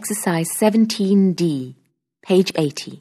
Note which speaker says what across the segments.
Speaker 1: exercise 17D, page 80.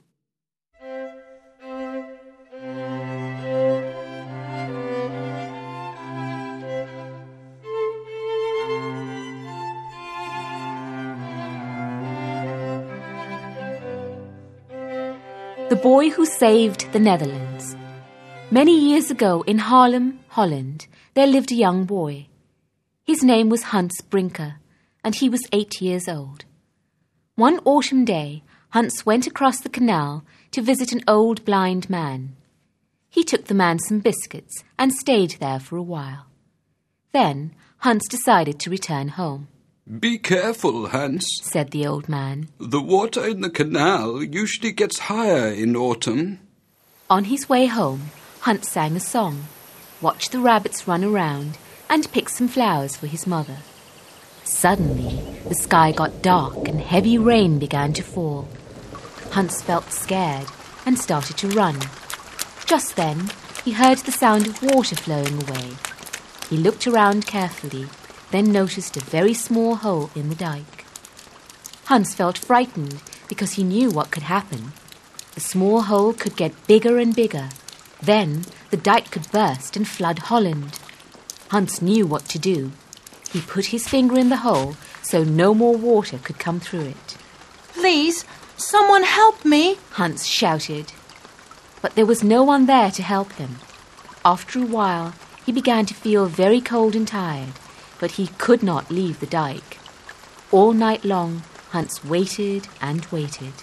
Speaker 1: The Boy Who Saved the Netherlands. Many years ago in Haarlem, Holland, there lived a young boy. His name was Hans Brinker, and he was 8 years old. One autumn day, Hans went across the canal to visit an old blind man. He took the man some biscuits and stayed there for a while. Then Hans decided to return home.
Speaker 2: "Be careful, Hans,"
Speaker 1: said the old man.
Speaker 2: "The water in the canal usually gets higher in autumn."
Speaker 1: On his way home, Hans sang a song, watched the rabbits run around, and picked some flowers for his mother. Suddenly, the sky got dark and heavy rain began to fall. Hans felt scared and started to run. Just then, he heard the sound of water flowing away. He looked around carefully, then noticed a very small hole in the dike. Hans felt frightened because he knew what could happen. The small hole could get bigger and bigger. Then the dike could burst and flood Holland. Hans knew what to do. He put his finger in the hole so no more water could come through it.
Speaker 3: "Please, someone help me!"
Speaker 1: Hans shouted. But there was no one there to help him. After a while, he began to feel very cold and tired, but he could not leave the dike. All night long, Hans waited and waited.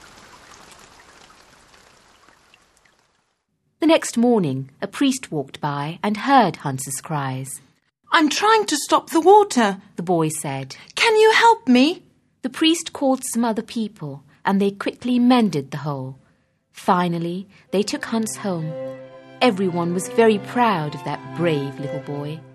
Speaker 1: The next morning, a priest walked by and heard Hans's cries.
Speaker 3: "I'm trying to stop the water,"
Speaker 1: the boy said.
Speaker 3: "Can you help me?"
Speaker 1: The priest called some other people, and they quickly mended the hole. Finally, they took Hans home. Everyone was very proud of that brave little boy.